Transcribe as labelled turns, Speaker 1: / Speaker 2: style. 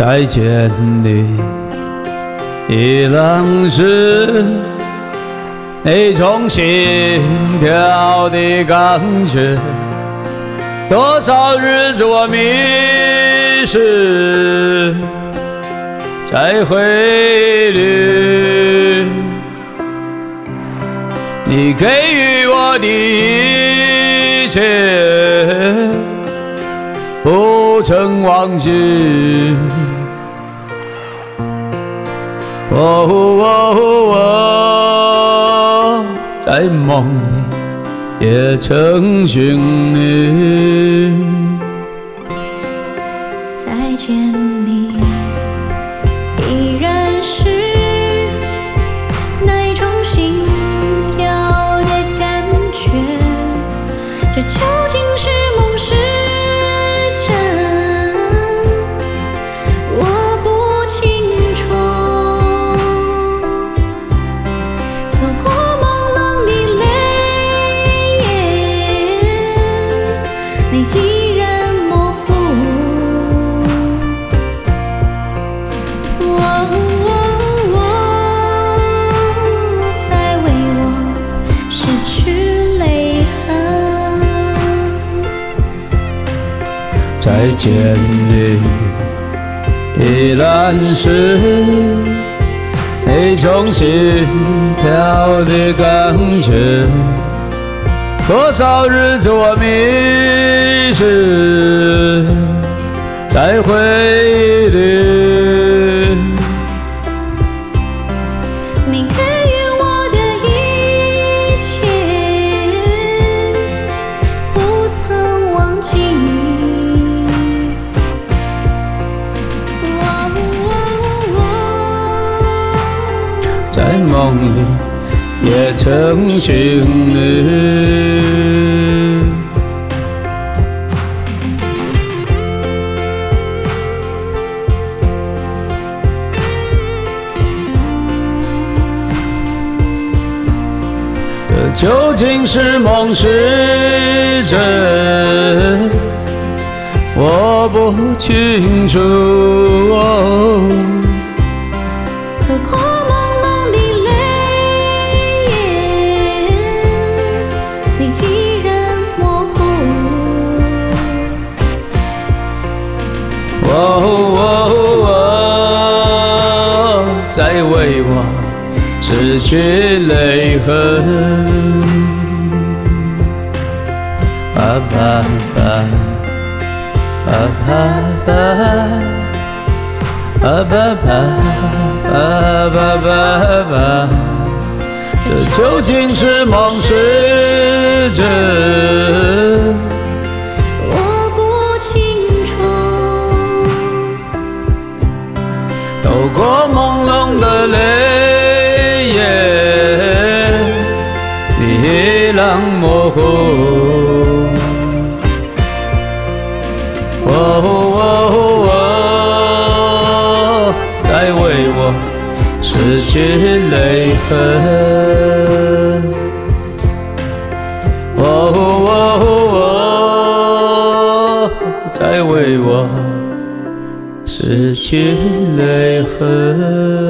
Speaker 1: 再见你，依然是那种心跳的感觉。多少日子我迷失在回忆里，你给予我的一切不曾忘记。我在梦里也曾寻你。
Speaker 2: 再见你，依然是那种心跳的感觉，这究竟是梦是真，我不清楚。透过朦胧的泪眼，你依然模糊。再为我失去泪痕。
Speaker 1: 再见你，依然是那种心跳的感觉。多少日子我迷失在回忆里，
Speaker 2: 你给予我的一切不曾忘记。
Speaker 1: 在梦里也曾寻你。这究竟是梦是真，我不清楚。
Speaker 2: 透过朦胧的泪眼，你依然模糊。
Speaker 1: 再为我失去泪痕。爸爸爸，爸爸爸，爸爸爸，爸爸爸爸，这究竟是梦是真？
Speaker 2: 我不清楚。
Speaker 1: 透过朦胧的泪眼，你依然模糊。再为我失去泪痕。再为我失去泪痕。